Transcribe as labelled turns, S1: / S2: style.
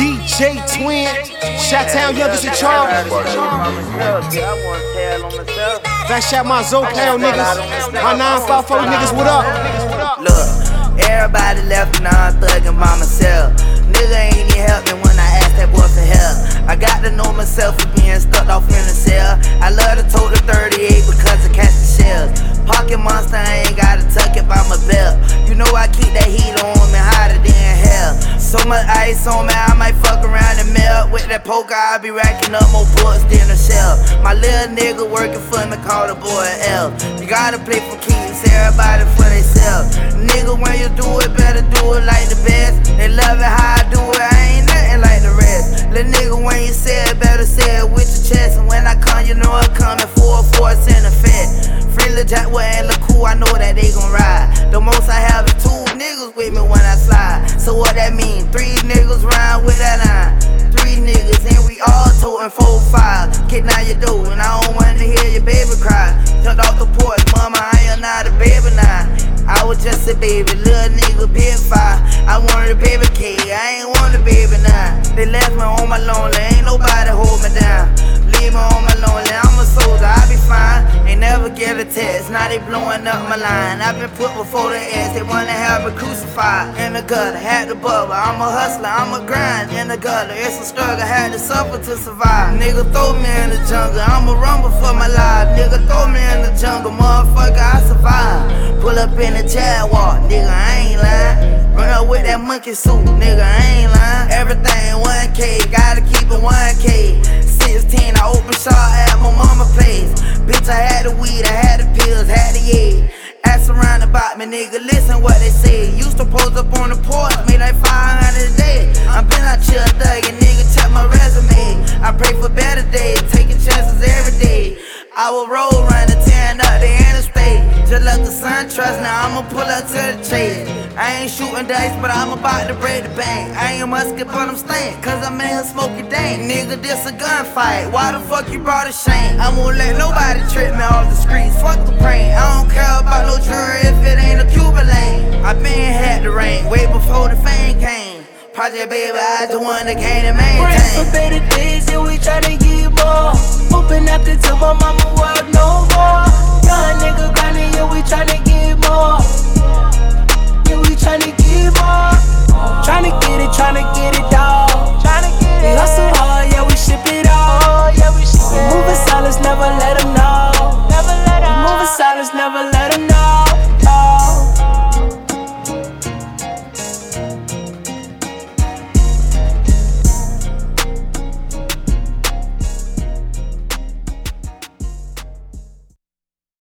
S1: DJ Twin, Chi-Town youngest in charge. Fat shot my Zopound niggas, my 954 niggas, what up?
S2: Look, everybody left and I'm thugging by myself. Nigga ain't even help me when I asked that boy for help. I got to know myself for being stuck off in the cell. I love to tote the 38 because I catch the shells. Pocket monster, I ain't gotta tuck it by my belt. You know I keep that heat on me hotter than hell. So much ice on me, I might fuck around and melt. With that poker, I be racking up more bullets than a shell. My little nigga working for me, call the boy L. You gotta play for keeps, everybody for themselves. Nigga, when you do it, better do it like the best. They love it how I do it, I ain't nothing like the rest. Little nigga, when you say it, better say it with your chest. And when I come, you know I'm coming full force in effect. Free Lil Jack and Lil Cool, I know that they gon' ride. The most I have is 2 niggas with me when I slide. So what that mean? 3 niggas round with that line. 3 niggas and we all totin' 4-5. Get down your door and I don't wanna hear your baby cry. Jumped off the porch, mama, I am not a baby now. I was just a baby, little nigga, big 5. I wanted a baby K, I ain't want a baby now. They left me on my lonely, ain't nobody hold me down. Leave me on my lonely, I'm a soldier, I be fine. Ain't never get a text, now they blowing up my line. I been put before the ass, they wanna have me crucified. In the gutter, had to bubble, I'm a hustler, I'm a grind. In the gutter, it's a struggle, had to suffer to survive. Nigga throw me in the jungle, I'ma rumble for my life. Nigga throw me in the jungle, motherfucker, I survive. Pull up in the Jaguar, nigga, I ain't lying. Run up with that monkey suit, nigga, I ain't lying. Everything 1K, gotta keep it 1K. 16, I open shop at my mama place. Bitch, I had the weed, I had the pills, had the yeah. Ask around about me, nigga, listen what they say. Used to pose up on the porch, made like 500 a day. I been out here thugging, nigga, check my resume. I pray for better days, taking chances every day. I will roll running, tearing up the interstate. Just let the sun trust, now I'ma pull up to the chase. I ain't shooting dice, but I'm about to break the bank. I ain't musket, but I'm stank, cause I'm in here smoking dank. Nigga, this a gunfight, why the fuck you brought a shame? I won't let nobody trip me off the streets, fuck the brain. I don't care about no jury if it ain't a Cuban lane. I been had the rain, way before the fame came. Project baby, I the one that came to maintain.
S3: Praying for better days, yeah, we tryna get more. Hoping I can tell my mama world no more. Young nigga grinding, yeah, we tryna get more. Yeah, we tryna get more. Tryna get it